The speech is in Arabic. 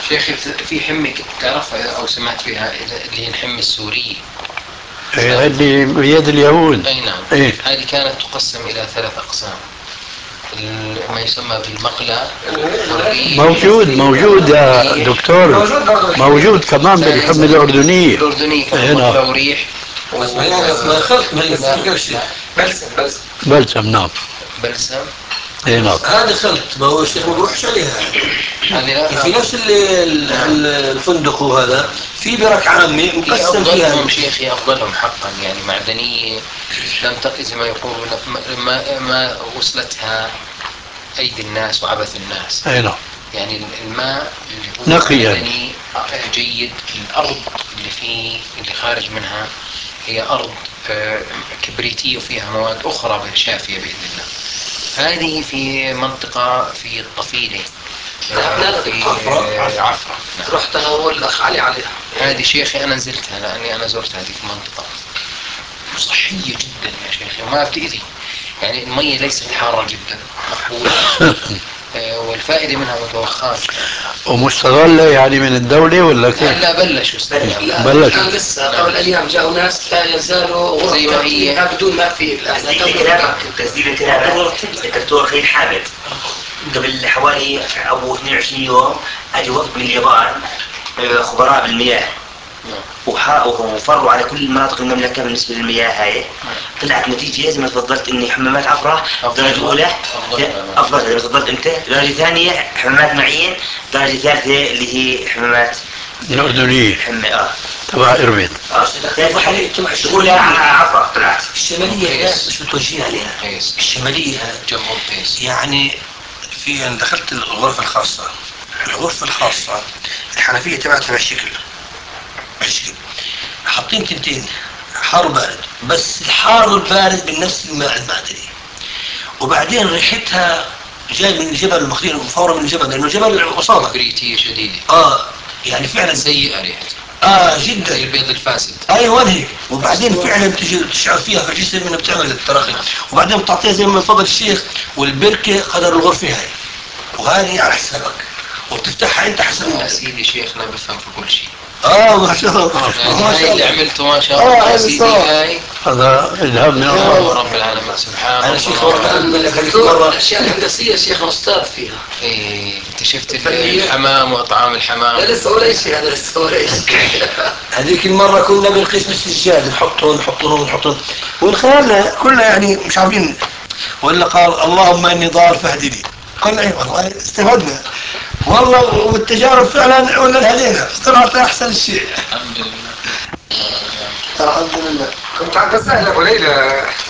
شيخ في حمة تعرفها أو سمعت فيها اللي هي الحمة السورية؟ اللي بيد اليهود. أي نعم. إيه؟ هذه كانت تقسم إلى 3 أقسام. ما يسمى بالمقلى والريح. موجود يا دكتور، موجود كمان بالحمى الأردنية. الأردنية كمان هنا مقلى وريح. اسمها خلط من بلسم. بلسم، نعم. بلسم. اي نعم. هذا خلط، ما هو الشيخ ما بروحش عليها. في نفس الفندق وهذا في برك عامة مقسم فيها. أفضلهم شيخي أفضلهم حقا، يعني معدنية لم تقل زي ما يقولون، ما وصلتها أيدي الناس وعبث الناس. اي نعم. يعني الماء اللي هو نقي يعني. معدني جيد. الأرض اللي فيه اللي خارج منها هي أرض كبريتية وفيها مواد أخرى شافية بإذن الله. هذه في منطقة في الطفيلة في عفرة. رحت أنا والأخ علي عليها. هذه شيخي أنا نزلتها لأني أنا زرت هذه المنطقة، صحية جدا يا شيخي وما بتأذي. يعني المية ليست حارة جدا، مقبولة. والفائدة منها متوخاة. ومستغلة يعني من الدولة ولا كيف؟ لا بلشوا استغلال. بلش. كان لسه قبل أيام جاءوا ناس لا يزالوا زي ما هي بدون ما في تسجيل كلامك الدكتور خليل حامد قبل حوالي أو 22 يوم أجى وفد من اليابان خبراء بالمياه وفروا على كل مناطق المملكة بالنسبة للمياه هاي. طلعت نتيجة زي ما تفضلت إني حمامات عفرة درجة أولى أفضل زي ما تفضلت أنت، درجة ثانية حمامات معين، درجة ثالثة اللي هي حمامات الأردنية حمى تبع إربد. تقول عفرة طلعت. الشمالية مش متوجهين عليها. الشمالية جنب القيس. يعني في أنا دخلت الغرفة الخاصة. الغرفة الخاصة الحنفية تبعتها بهالشكل حاطين تنتين حار وبارد، بس الحار والبارد من نفس الماء المعدني، وبعدين ريحتها جاي من الجبل المخير وفورا من الجبل لأنه جبل عصابة كبريتية شديدة. يعني فعلا سيئة ريحتها. جدا زي البيض الفاسد. ايوه هيك. وبعدين فعلا تجي تشعر فيها في الجسم انها بتعمل التراخي، وبعدين بتعطيها زي ما فضل الشيخ والبركه قدر الغرفه هاي، وهذه على حسابك وبتفتحها انت حسب سيدي شيخنا بفهم في كل شيء. ما شاء الله. يعني هاي اللي عملته ما شاء الله يا سيدي. هاي هذا إلهام من الله رب العالمين سبحان الله. شيخ مرة الاشياء الهندسيه الشيخ استاذ فيها. انت شفت الحمام واطعام الحمام؟ لا لسه ولا شيء، هذا لسه ولا شيء. هذيك المره كنا بنقيس بالسجاد نحطهم ومن خلالنا كلنا يعني مش عارفين، ولا قال اللهم اني ضال فاهدني، قلنا ايه والله استفدنا والله، والتجارب فعلا ولا هدينا طلعت احسن شيء. الحمد لله. الحمد لله. كنت عم بسأل أبو ليلى